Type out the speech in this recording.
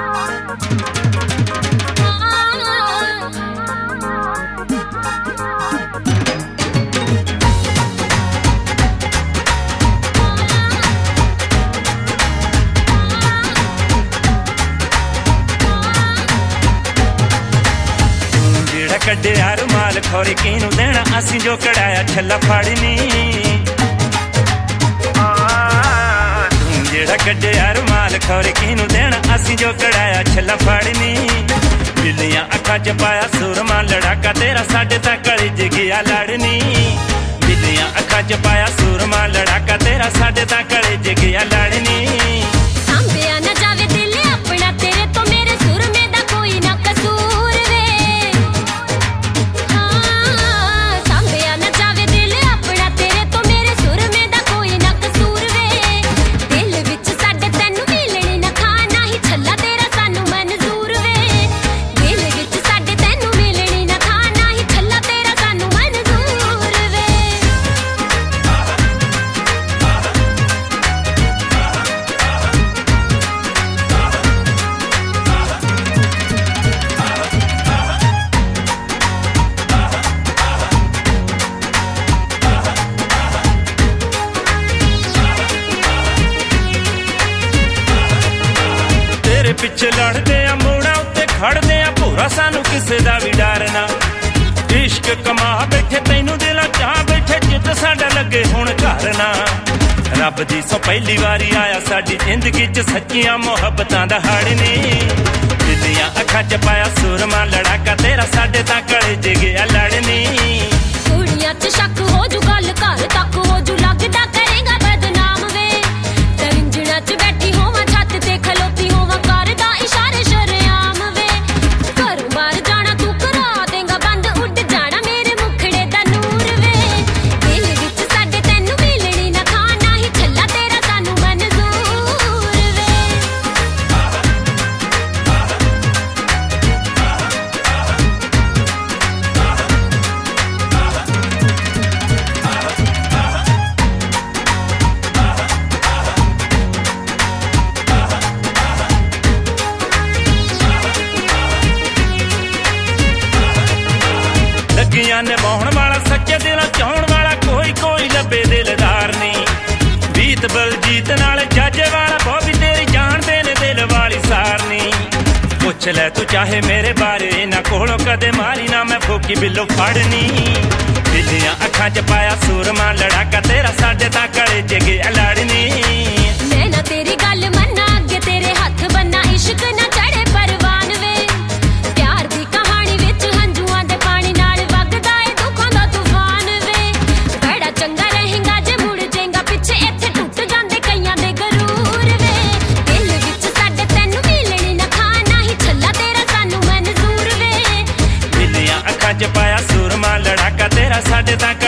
कड्डिया रुमाल खोरी किनू देना असी जो कढ़ाया छला फाड़नी जेड़ा कड्डिया रुमाल खोरी किनू देना असी जो कढ़ाया छला फाड़नी बिल्लियां अखा च पाया सुरमा लड़ाका तेरा साडे तक गली च गया लड़नी बिल्लियां अखा च पाया सुरमा लड़ाका तेरा साडे तक गली च गया लड़नी सांभिया न जावे दिल अपना तेरे तो मेरे सुर में दा कोई ना कसूर वे हाँ सांभिया न जावे दिल अपना तेरे तो मेरे सुर में दा कोई ना कसूर वे दिल विच साडे तैनू मिलनी ना खाना ही छल्ला तेरा सानू मंजूर वे दिल विच साडे तैनू मिलनी ना खाना ही छल्ला तेरा सानू मंजूर वे तेरे पिछे लड़दे आ मोड़ा उत्ते खड़दे आ भूरा सानू किसे दा भी डर ना इश्क कमा बैठे तैनू दिला चाह बैठे जिद साडा लगे हुण घर ना रब दी सो पहली वारी आया साडी जिंदगी च सच्चियां मोहब्बतां दा हड़नी बिल्लियां अखां च पाया सुरमा लड़ाका तेरा साडे तां गले च गया लड़नी कुड़ियां च शक हो जू गल घर तक हो जू लगदा करेगा बदनाम वे दरिंजणा च बैठी होवां छत ते खलोती होवां करदा इशारे शरेआम वे घरों बाहर जाना तू करा देगा बंद उड़ जाना मेरे मुखड़े दा नूर वे दिल विच साडे तैनू मिलनी ना खाना ही छल्ला तेरा सानू मंजूर वे लगियां ने बौण वाला सच्चे दिलों चाहण वाला कोई कोई लबे दिलदार नहीं बीत बलजीत नाल जाजे वाला बॉबी तेरी जानदे ने दिल वाली सार नहीं पुछ ले तू चाहे मेरे बारे ना कोलों कदे मारी ना मैं फूकी बिल्लो फड़नी बिल्लियां अखां च पाया सुरमा लड़ाका तेरा साडे तां गले च गया लड़नी मैं ना तेरी गल मन्ना अगे तेरे हथ बन्ना इश्क ना चढ़े परवान वे प्यार दी कहानी विच हंजुआं दे पानी नाल वगदा ए दुखां दा तूफान वे बड़ा चंगा रहेगा जे मुड़ जाएगा पिछे इत्थे टुट जांदे कईयां दे गरूर वे दिल विच साडे तैनू मिलनी ना खाना ही छल्ला तेरा सानू मंजूर वे बिल्लियां अखां च पाया सुरमा लड़ाका तेरा साडे तां